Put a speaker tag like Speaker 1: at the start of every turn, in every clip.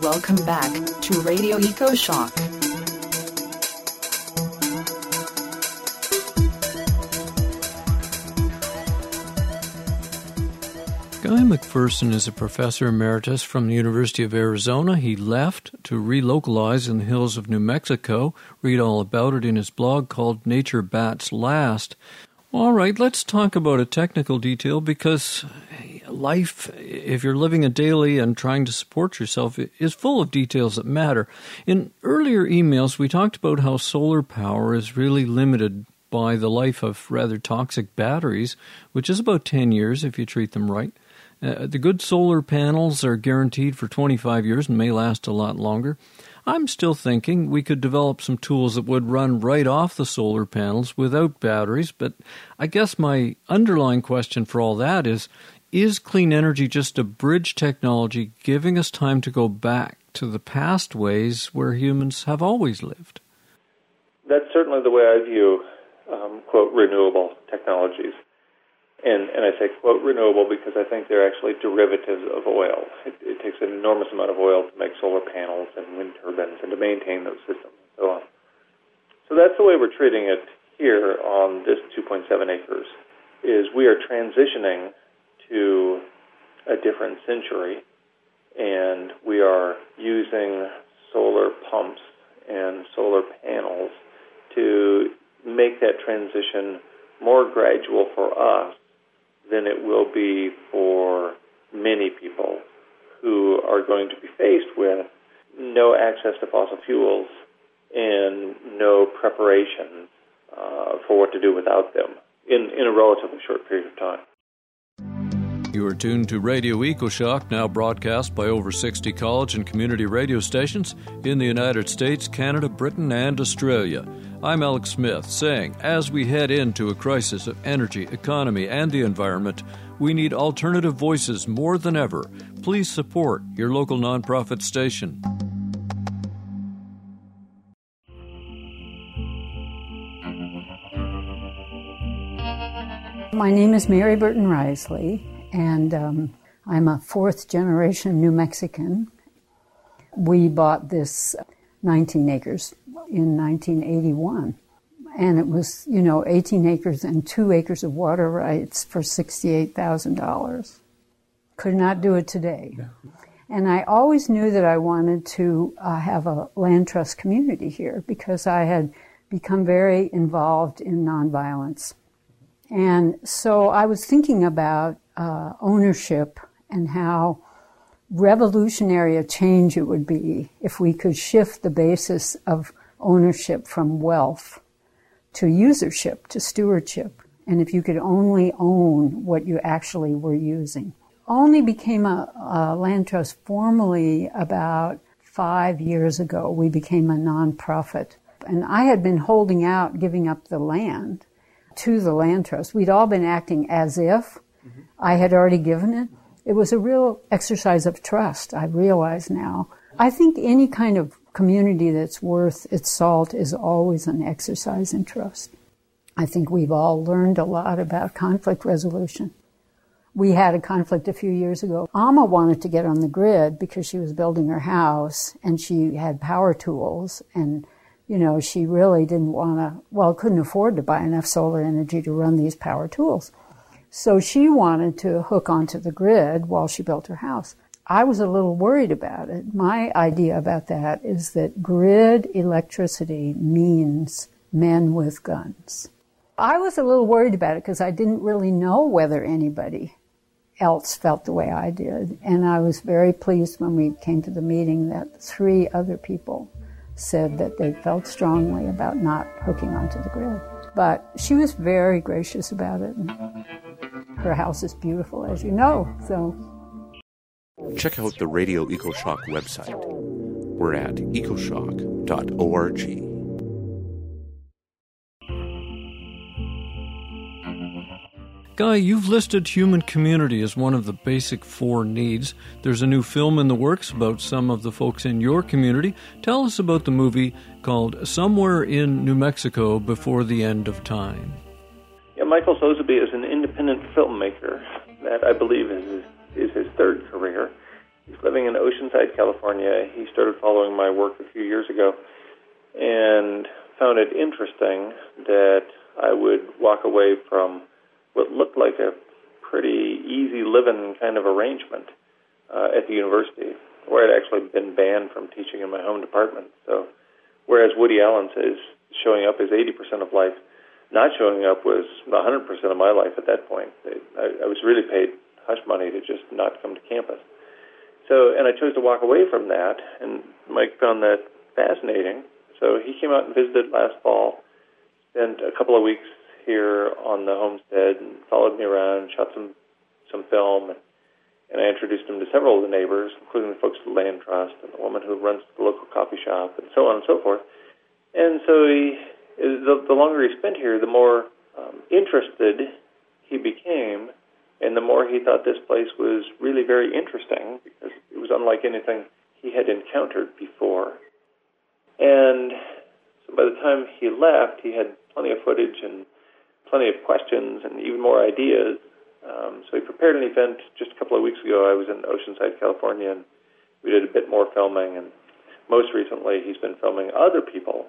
Speaker 1: Welcome back to Radio EcoShock.
Speaker 2: Guy McPherson is a professor emeritus from the University of Arizona. He left to relocalize in the hills of New Mexico. Read all about it in his blog called Nature Bats Last. All right, let's talk about a technical detail because life, if you're living a daily and trying to support yourself, is full of details that matter. In earlier emails, we talked about how solar power is really limited by the life of rather toxic batteries, which is about 10 years if you treat them right. The good solar panels are guaranteed for 25 years and may last a lot longer. I'm still thinking we could develop some tools that would run right off the solar panels without batteries, but I guess my underlying question for all that is clean energy just a bridge technology giving us time to go back to the past ways where humans have always lived?
Speaker 3: That's certainly the way I view, quote, renewable technologies. And I say, quote, renewable because I think they're actually derivatives of oil. It takes an enormous amount of oil to make solar panels and wind turbines and to maintain those systems and so on. So that's the way we're treating it here on this 2.7 acres, is we are transitioning to a different century, and we are using solar pumps and solar panels to make that transition more gradual for us than it will be for many people who are going to be faced with no access to fossil fuels and no preparation for what to do without them in a relatively short period of time.
Speaker 2: You are tuned to Radio EcoShock, now broadcast by over 60 college and community radio stations in the United States, Canada, Britain, and Australia. I'm Alex Smith, saying, as we head into a crisis of energy, economy, and the environment, we need alternative voices more than ever. Please support your local nonprofit station.
Speaker 4: My name is Mary Burton Risley, and I'm a fourth-generation New Mexican. We bought this 19 acres in 1981, and it was, 18 acres and 2 acres of water rights for $68,000. Could not do it today. Yeah. And I always knew that I wanted to have a land trust community here because I had become very involved in nonviolence. And so I was thinking about ownership and how revolutionary a change it would be if we could shift the basis of ownership from wealth to usership, to stewardship, and if you could only own what you actually were using. Only became a land trust formally about 5 years ago. We became a nonprofit. And I had been holding out, giving up the land to the land trust. We'd all been acting as if I had already given it. It was a real exercise of trust, I realize now. I think any kind of community that's worth its salt is always an exercise in trust. I think we've all learned a lot about conflict resolution. We had a conflict a few years ago. Alma wanted to get on the grid because she was building her house and she had power tools and she really didn't couldn't afford to buy enough solar energy to run these power tools. So she wanted to hook onto the grid while she built her house. I was a little worried about it. My idea about that is that grid electricity means men with guns. I was a little worried about it because I didn't really know whether anybody else felt the way I did. And I was very pleased when we came to the meeting that 3 other people said that they felt strongly about not hooking onto the grid. But she was very gracious about it. And her house is beautiful, as you know. So
Speaker 5: check out the Radio EcoShock website. We're at ecoshock.org.
Speaker 2: Guy, you've listed human community as one of the basic 4 needs. There's a new film in the works about some of the folks in your community. Tell us about the movie called Somewhere in New Mexico Before the End of Time.
Speaker 3: Yeah, Michael Sosebee is an independent filmmaker that I believe is his third career. He's living in Oceanside, California. He started following my work a few years ago and found it interesting that I would walk away from what looked like a pretty easy living kind of arrangement at the university, where I'd actually been banned from teaching in my home department. So whereas Woody Allen says showing up is 80% of life, not showing up was 100% of my life at that point. I was really paid hush money to just not come to campus. So, and I chose to walk away from that, and Mike found that fascinating. So he came out and visited last fall, spent a couple of weeks here on the homestead, and followed me around, shot some film, and I introduced him to several of the neighbors, including the folks at the Land Trust and the woman who runs the local coffee shop, and so on and so forth. And so the longer he spent here, the more interested he became, and the more he thought this place was really very interesting, because it was unlike anything he had encountered before. And so by the time he left, he had plenty of footage and plenty of questions and even more ideas. So he prepared an event just a couple of weeks ago. I was in Oceanside, California, and we did a bit more filming. And most recently, he's been filming other people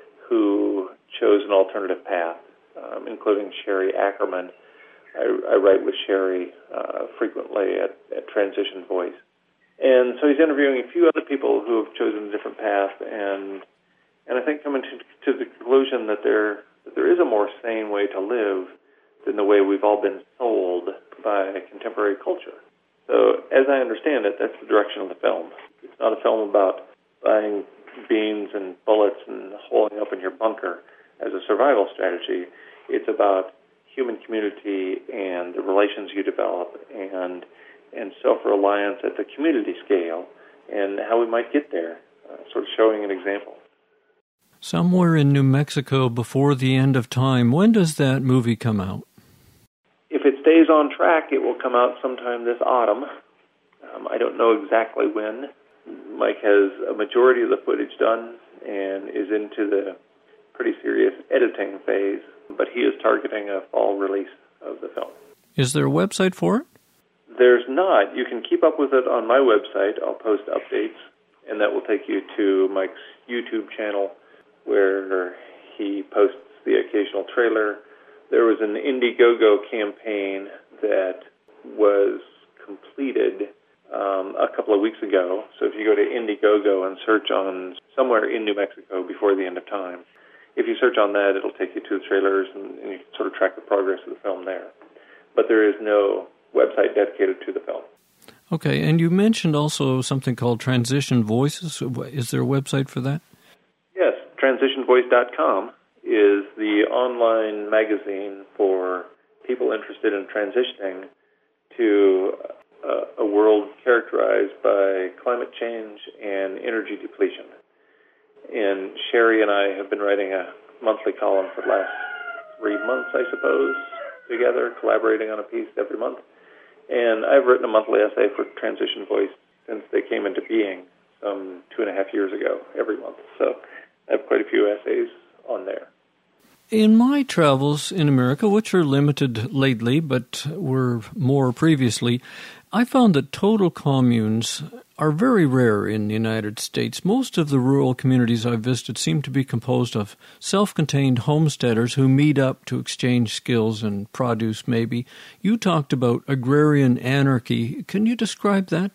Speaker 3: who chose an alternative path, including Sherry Ackerman. I write with Sherry frequently at Transition Voice. And so he's interviewing a few other people who have chosen a different path, and I think coming to the conclusion that there is a more sane way to live than the way we've all been sold by contemporary culture. So as I understand it, that's the direction of the film. It's not a film about buying beans and bullets and holing up in your bunker as a survival strategy. It's about human community and the relations you develop and self-reliance at the community scale and how we might get there, sort of showing an example.
Speaker 2: Somewhere in New Mexico Before the End of Time. When does that movie come out?
Speaker 3: If it stays on track, it will come out sometime this autumn. I don't know exactly when. Mike has a majority of the footage done and is into the pretty serious editing phase, but he is targeting a fall release of the film.
Speaker 2: Is there a website for it?
Speaker 3: There's not. You can keep up with it on my website. I'll post updates, and that will take you to Mike's YouTube channel, where he posts the occasional trailer. There was an Indiegogo campaign that was completed a couple of weeks ago. So if you go to Indiegogo and search on somewhere in New Mexico Before the End of Time, if you search on that, it'll take you to the trailers, and you can sort of track the progress of the film there. But there is no website dedicated to the film.
Speaker 2: Okay, and you mentioned also something called Transition Voices. Is there a website for that?
Speaker 3: Yes, transitionvoice.com is the online magazine for people interested in transitioning to a world characterized by climate change and energy depletion. And Sherry and I have been writing a monthly column for the last 3 months, I suppose, together, collaborating on a piece every month. And I've written a monthly essay for Transition Voice since they came into being some 2.5 years ago, every month. So I have quite a few essays on there.
Speaker 2: In my travels in America, which are limited lately but were more previously, I found that total communes are very rare in the United States. Most of the rural communities I visited seem to be composed of self-contained homesteaders who meet up to exchange skills and produce, maybe. You talked about agrarian anarchy. Can you describe that?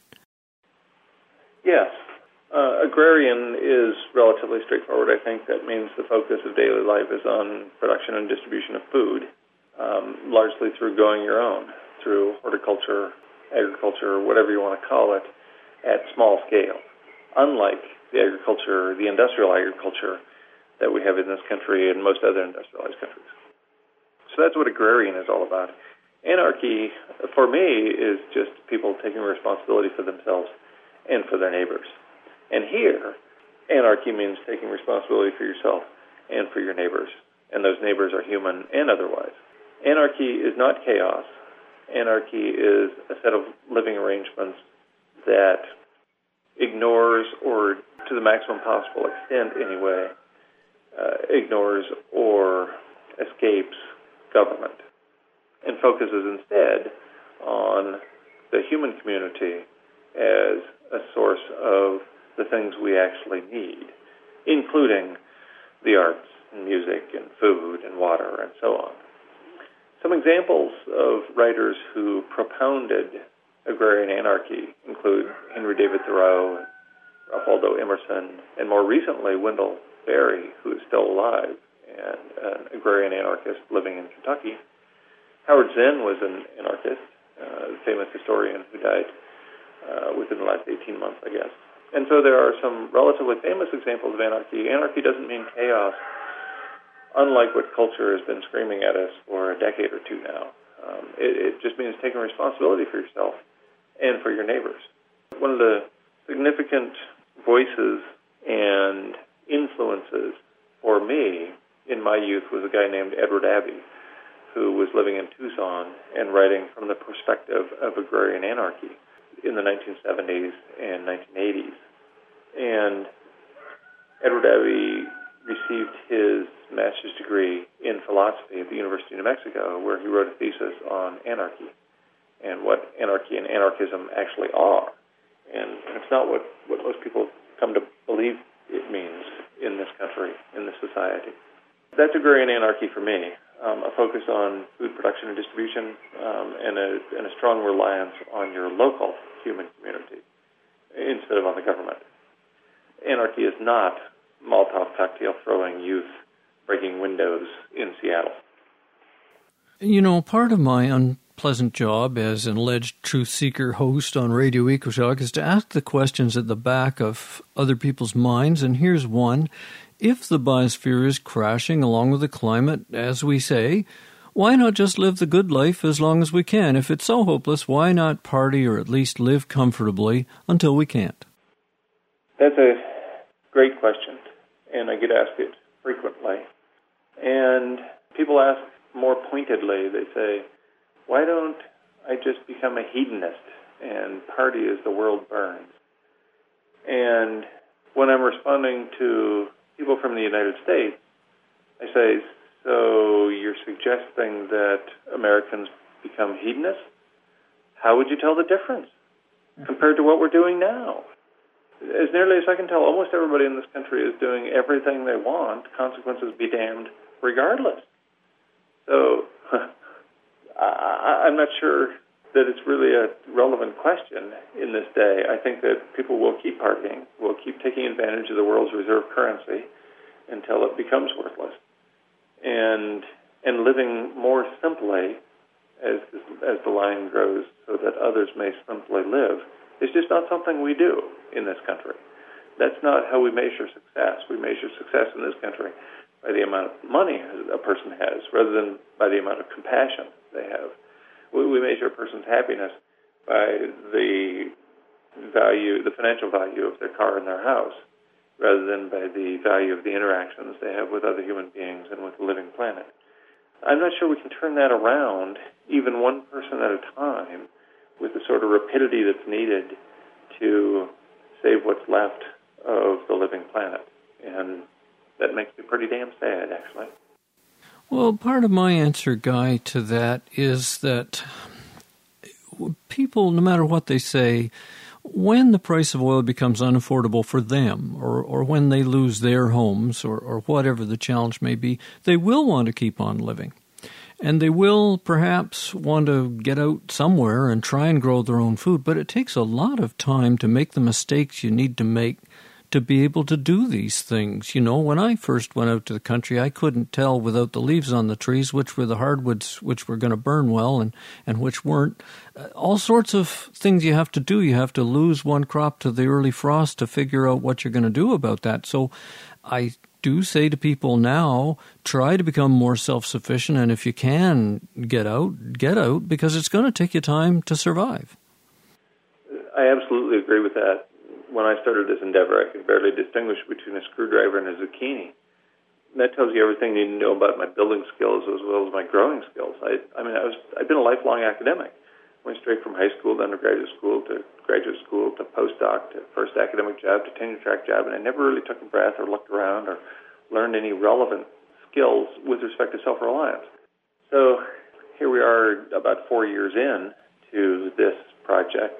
Speaker 3: Yes. Agrarian is relatively straightforward. I think that means the focus of daily life is on production and distribution of food, largely through going your own, through horticulture, agriculture, whatever you want to call it, at small scale, unlike the industrial agriculture that we have in this country and most other industrialized countries. So that's what agrarian is all about. Anarchy, for me, is just people taking responsibility for themselves and for their neighbors. And here, anarchy means taking responsibility for yourself and for your neighbors, and those neighbors are human and otherwise. Anarchy is not chaos. Anarchy is a set of living arrangements that ignores, or to the maximum possible extent anyway, ignores or escapes government and focuses instead on the human community as a source of the things we actually need, including the arts and music and food and water and so on. Some examples of writers who propounded agrarian anarchy include Henry David Thoreau, and Ralph Waldo Emerson, and more recently Wendell Berry, who is still alive and an agrarian anarchist living in Kentucky. Howard Zinn was an anarchist, a famous historian who died within the last 18 months, I guess. And so there are some relatively famous examples of anarchy. Anarchy doesn't mean chaos, unlike what culture has been screaming at us for a decade or two now. It just means taking responsibility for yourself and for your neighbors. One of the significant voices and influences for me in my youth was a guy named Edward Abbey, who was living in Tucson and writing from the perspective of agrarian anarchy in the 1970s and 1980s. And Edward Abbey received his master's degree in philosophy at the University of New Mexico, where he wrote a thesis on anarchy and what anarchy and anarchism actually are. And it's not what most people come to believe it means in this country, in this society. That's agrarian anarchy for me, a focus on food production and distribution, and a strong reliance on your local human community instead of on the government. Anarchy is not Molotov cocktail throwing youth breaking windows in Seattle.
Speaker 2: You know, part of my unpleasant job as an alleged truth seeker host on Radio EcoShock is to ask the questions at the back of other people's minds, and here's one. If the biosphere is crashing along with the climate, as we say, why not just live the good life as long as we can? If it's so hopeless, why not party or at least live comfortably until we can't?
Speaker 3: That's a great question, and I get asked it frequently. And people ask more pointedly, they say, why don't I just become a hedonist and party as the world burns? And when I'm responding to people from the United States, I say, so you're suggesting that Americans become hedonists? How would you tell the difference compared to what we're doing now? As nearly as I can tell, almost everybody in this country is doing everything they want, consequences be damned, regardless. So I'm not sure that it's really a relevant question in this day. I think that people will keep partying, will keep taking advantage of the world's reserve currency until it becomes worthless. And living more simply as the line grows so that others may simply live is just not something we do in this country. That's not how we measure success. We measure success in this country by the amount of money a person has rather than by the amount of compassion they have. We measure a person's happiness by the financial value of their car and their house rather than by the value of the interactions they have with other human beings and with the living planet. I'm not sure we can turn that around, even one person at a time, with the sort of rapidity that's needed to save what's left of the living planet. And that makes me pretty damn sad, actually.
Speaker 2: Well, part of my answer, Guy, to that is that people, no matter what they say, when the price of oil becomes unaffordable for them or when they lose their homes or whatever the challenge may be, they will want to keep on living. And they will perhaps want to get out somewhere and try and grow their own food, but it takes a lot of time to make the mistakes you need to make to be able to do these things. You know, when I first went out to the country, I couldn't tell without the leaves on the trees which were the hardwoods which were going to burn well and which weren't. All sorts of things you have to do. You have to lose one crop to the early frost to figure out what you're going to do about that. So I do say to people now, try to become more self-sufficient, and if you can get out, because it's going to take you time to survive.
Speaker 3: I absolutely agree with that. When I started this endeavor, I could barely distinguish between a screwdriver and a zucchini. And that tells you everything you need to know about my building skills as well as my growing skills. I've been a lifelong academic. Went straight from high school to undergraduate school to graduate school to postdoc to first academic job to tenure-track job, and I never really took a breath or looked around or learned any relevant skills with respect to self-reliance. So here we are about 4 years in to this project,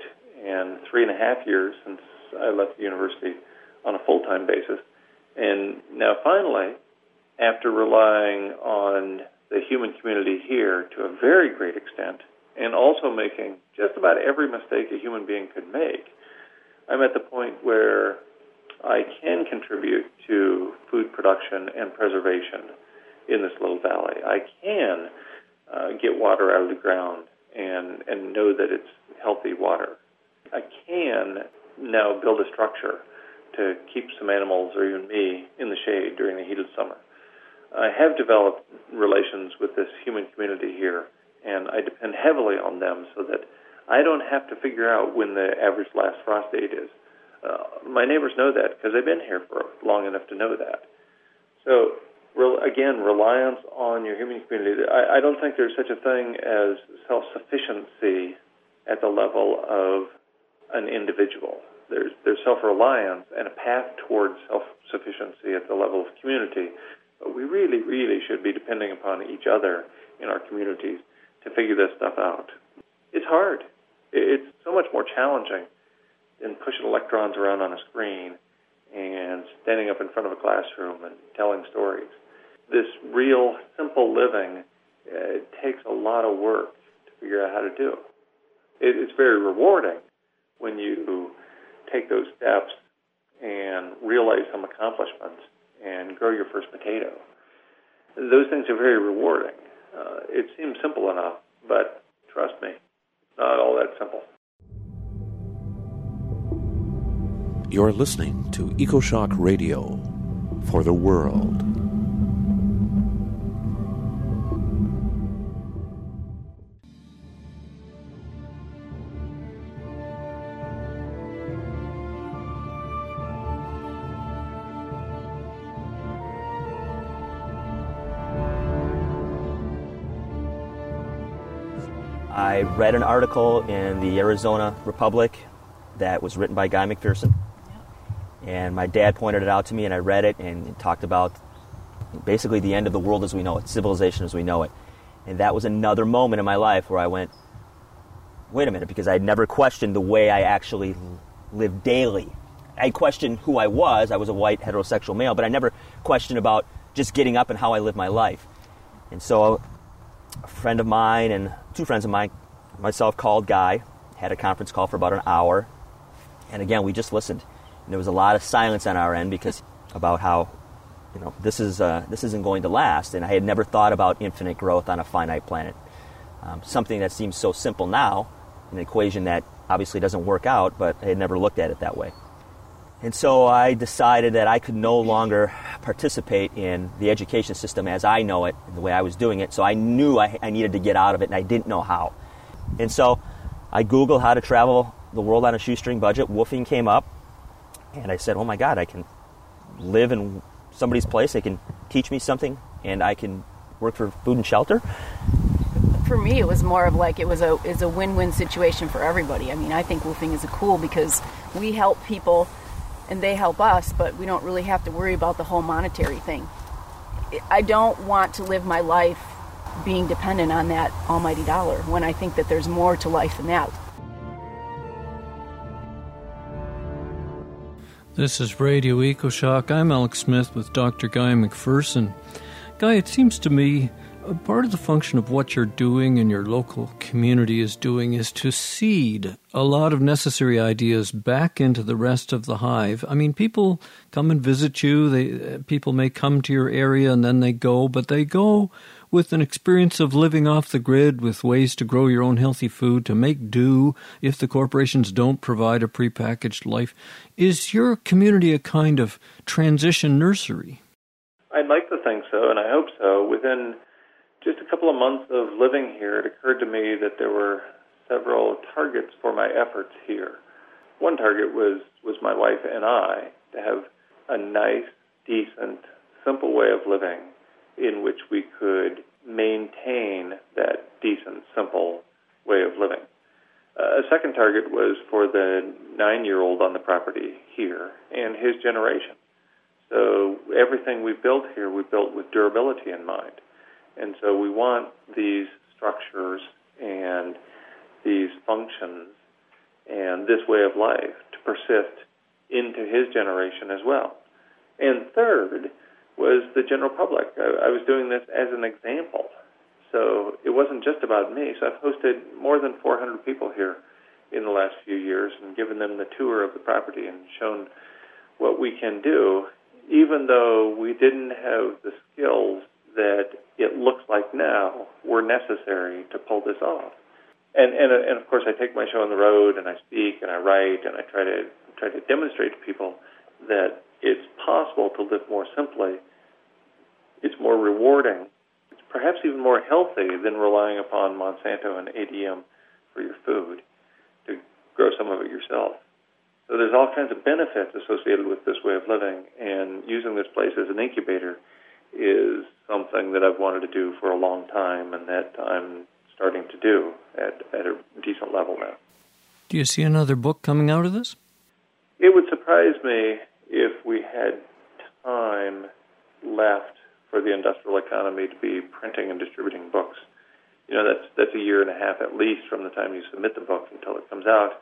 Speaker 3: and 3.5 years since I left the university on a full-time basis. And now finally, after relying on the human community here to a very great extent, and also making just about every mistake a human being could make, I'm at the point where I can contribute to food production and preservation in this little valley. I can get water out of the ground and know that it's healthy water. I can now build a structure to keep some animals or even me in the shade during the heat of summer. I have developed relations with this human community here, and I depend heavily on them so that I don't have to figure out when the average last frost date is. My neighbors know that because they've been here for long enough to know that. So, again, reliance on your human community. I don't think there's such a thing as self-sufficiency at the level of an individual. There's self-reliance and a path towards self-sufficiency at the level of community. But we really, really should be depending upon each other in our communities to figure this stuff out. It's hard. It's so much more challenging than pushing electrons around on a screen and standing up in front of a classroom and telling stories. This real, simple living takes a lot of work to figure out how to do. It's very rewarding when you take those steps and realize some accomplishments and grow your first potato. Those things are very rewarding. It seems simple enough, but trust me, it's not all that simple.
Speaker 5: You're listening to EcoShock Radio for the world.
Speaker 6: I read an article in the Arizona Republic that was written by Guy McPherson. And my dad pointed it out to me, and I read it, and it talked about basically the end of the world as we know it, civilization as we know it. And that was another moment in my life where I went, wait a minute, because I had never questioned the way I actually lived daily. I questioned who I was. I was a white heterosexual male, but I never questioned about just getting up and how I lived my life. And so a friend of mine and two friends of mine, myself, called Guy, had a conference call for about an hour. And again, we just listened. And there was a lot of silence on our end because about how, this isn't going to last. And I had never thought about infinite growth on a finite planet. Something that seems so simple now, an equation that obviously doesn't work out, but I had never looked at it that way. And so I decided that I could no longer participate in the education system as I know it, the way I was doing it. So I knew I needed to get out of it, and I didn't know how. And so I Googled how to travel the world on a shoestring budget. Woofing came up, and I said, oh my God, I can live in somebody's place, they can teach me something, and I can work for food and shelter.
Speaker 7: For me, it was more of like it's a win-win situation for everybody. I mean, I think woofing is cool because we help people and they help us, but we don't really have to worry about the whole monetary thing. I don't want to live my life being dependent on that almighty dollar when I think that there's more to life than that.
Speaker 2: This is Radio EcoShock. I'm Alex Smith with Dr. Guy McPherson. Guy, it seems to me part of the function of what you're doing and your local community is doing is to seed a lot of necessary ideas back into the rest of the hive. I mean, people come and visit you. People may come to your area and then they go, but they go with an experience of living off the grid with ways to grow your own healthy food, to make do if the corporations don't provide a prepackaged life. Is your community a kind of transition nursery?
Speaker 3: I'd like to think so, and I hope so. Within just a couple of months of living here, it occurred to me that there were several targets for my efforts here. One target was my wife and I to have a nice, decent, simple way of living in which we could maintain that decent, simple way of living. A second target was for the 9-year-old on the property here and his generation. So everything we built here, we built with durability in mind. And so we want these structures and these functions and this way of life to persist into his generation as well. And third was the general public. I was doing this as an example. So it wasn't just about me. So I've hosted more than 400 people here in the last few years and given them the tour of the property and shown what we can do, even though we didn't have the skills that it looks like now were necessary to pull this off. And of course, I take my show on the road, and I speak, and I write, and I try to demonstrate to people that it's possible to live more simply. It's more rewarding. It's perhaps even more healthy than relying upon Monsanto and ADM for your food to grow some of it yourself. So there's all kinds of benefits associated with this way of living, and using this place as an incubator is something that I've wanted to do for a long time, and that I'm starting to do at a decent level now.
Speaker 2: Do you see another book coming out of this?
Speaker 3: It would surprise me if we had time left for the industrial economy to be printing and distributing books. You know, that's a year and a half at least from the time you submit the book until it comes out.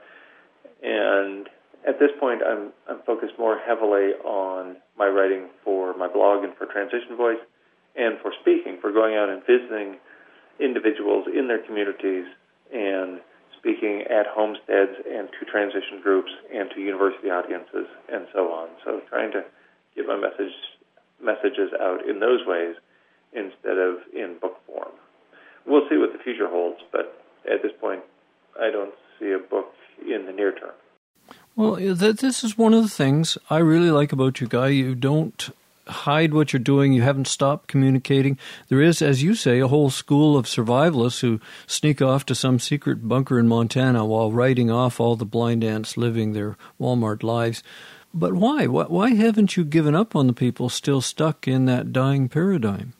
Speaker 3: And at this point, I'm focused more heavily on my writing for my blog and for Transition Voice, and for speaking, for going out and visiting individuals in their communities and speaking at homesteads and to transition groups and to university audiences and so on. So trying to get my messages out in those ways instead of in book form. We'll see what the future holds, but at this point, I don't see a book in the near term.
Speaker 2: Well, this is one of the things I really like about you, Guy. You don't hide what you're doing. You haven't stopped communicating. There is, as you say, a whole school of survivalists who sneak off to some secret bunker in Montana while writing off all the blind ants living their Walmart lives. But why? Why haven't you given up on the people still stuck in that dying paradigm?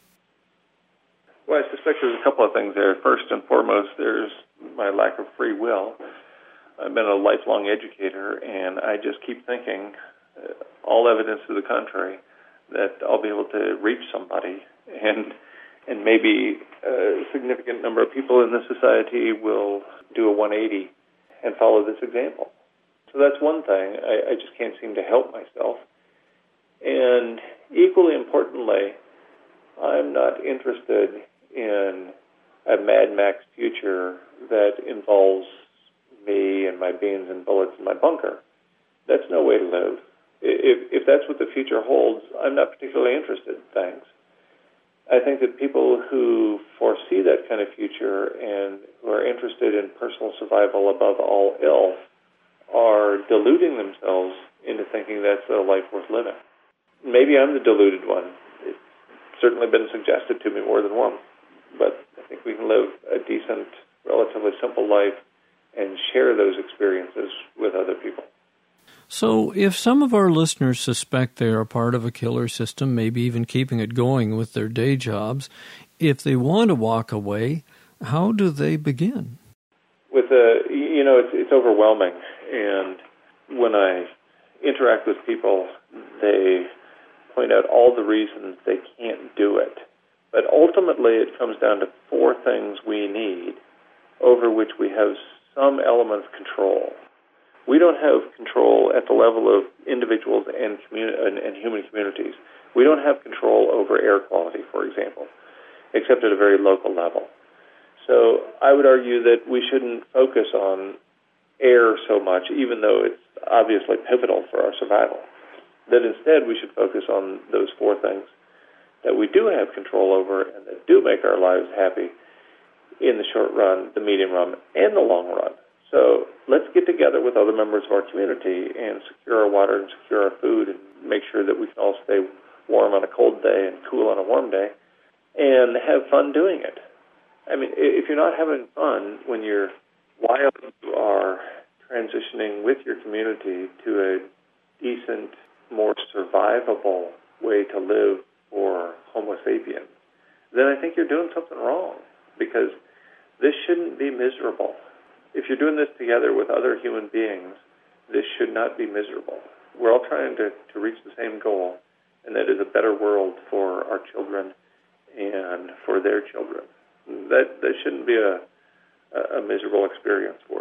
Speaker 3: Well, I suspect there's a couple of things there. First and foremost, there's my lack of free will. I've been a lifelong educator, and I just keep thinking, all evidence to the contrary, that I'll be able to reach somebody, and maybe a significant number of people in this society will do a 180 and follow this example. So that's one thing. I just can't seem to help myself. And equally importantly, I'm not interested in a Mad Max future that involves me and my beans and bullets in my bunker. That's no way to live. If that's what the future holds, I'm not particularly interested, thanks. I think that people who foresee that kind of future and who are interested in personal survival above all else are deluding themselves into thinking that's a life worth living. Maybe I'm the deluded one. It's certainly been suggested to me more than once, but I think we can live a decent, relatively simple life and share those experiences with other people.
Speaker 2: So if some of our listeners suspect they are part of a killer system, maybe even keeping it going with their day jobs, if they want to walk away, how do they begin? It's overwhelming. And when I interact with people, they point out all the reasons they can't do it. But ultimately, it comes down to four things we need over which we have some element of control. We don't have control at the level of individuals and human communities. We don't have control over air quality, for example, except at a very local level. So I would argue that we shouldn't focus on air so much, even though it's obviously pivotal for our survival. That instead we should focus on those four things that we do have control over and that do make our lives happy in the short run, the medium run, and the long run. So let's get together with other members of our community and secure our water and secure our food and make sure that we can all stay warm on a cold day and cool on a warm day and have fun doing it. I mean, if you're not having fun while you are transitioning with your community to a decent, more survivable way to live for Homo sapiens, then I think you're doing something wrong, because this shouldn't be miserable. If you're doing this together with other human beings, this should not be miserable. We're all trying to reach the same goal, and that is a better world for our children and for their children. That shouldn't be a miserable experience for us.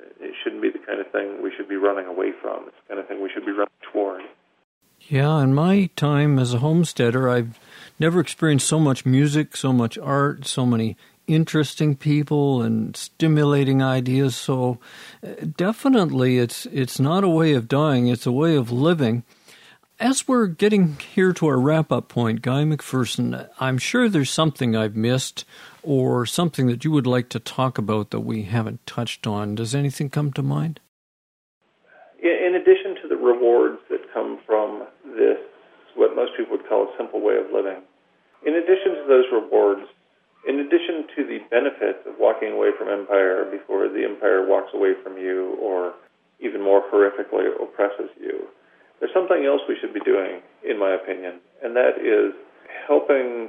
Speaker 3: It shouldn't be the kind of thing we should be running away from. It's the kind of thing we should be running toward.
Speaker 2: Yeah, in my time as a homesteader, I've never experienced so much music, so much art, so many interesting people and stimulating ideas. So definitely it's not a way of dying, it's a way of living. As we're getting here to our wrap-up point, Guy McPherson, I'm sure there's something I've missed or something that you would like to talk about that we haven't touched on. Does anything come to mind?
Speaker 3: In addition to the rewards that come from this, what most people would call a simple way of living, in addition to those rewards, in addition to the benefits of walking away from empire before the empire walks away from you or even more horrifically oppresses you, there's something else we should be doing, in my opinion, and that is helping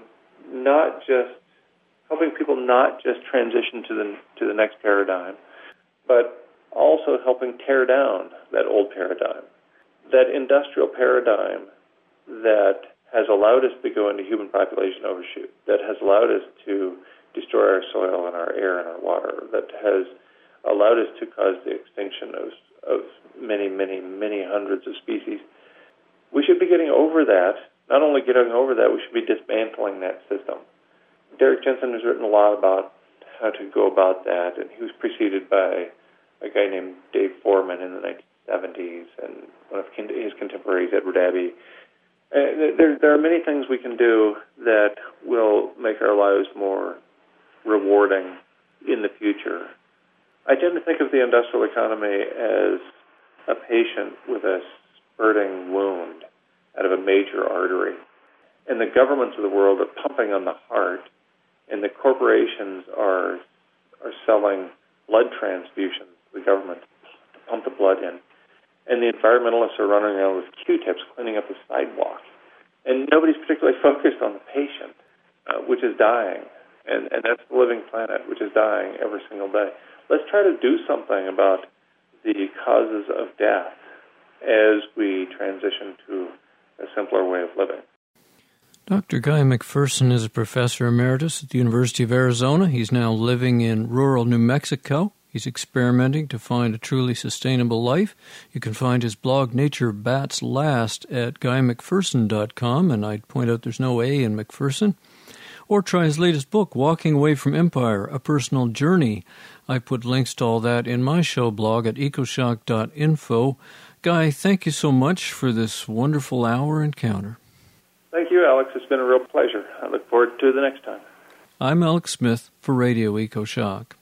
Speaker 3: people not just transition to the next paradigm, but also helping tear down that old paradigm, that industrial paradigm that has allowed us to go into human population overshoot, that has allowed us to destroy our soil and our air and our water, that has allowed us to cause the extinction of many, many, many hundreds of species. We should be getting over that. Not only getting over that, we should be dismantling that system. Derrick Jensen has written a lot about how to go about that, and he was preceded by a guy named Dave Foreman in the 1970s, and one of his contemporaries, Edward Abbey. There are many things we can do that will make our lives more rewarding in the future. I tend to think of the industrial economy as a patient with a spurting wound out of a major artery. And the governments of the world are pumping on the heart, and the corporations are selling blood transfusions to the government to pump the blood in. And the environmentalists are running around with Q-tips cleaning up the sidewalk. And nobody's particularly focused on the patient, which is dying. And that's the living planet, which is dying every single day. Let's try to do something about the causes of death as we transition to a simpler way of living.
Speaker 2: Dr. Guy McPherson is a professor emeritus at the University of Arizona. He's now living in rural New Mexico. He's experimenting to find a truly sustainable life. You can find his blog, Nature Bats Last, at GuyMcPherson.com, and I'd point out there's no A in McPherson. Or try his latest book, Walking Away from Empire, A Personal Journey. I put links to all that in my show blog at ecoshock.info. Guy, thank you so much for this wonderful hour encounter.
Speaker 3: Thank you, Alex. It's been a real pleasure. I look forward to the next time.
Speaker 2: I'm Alex Smith for Radio EcoShock.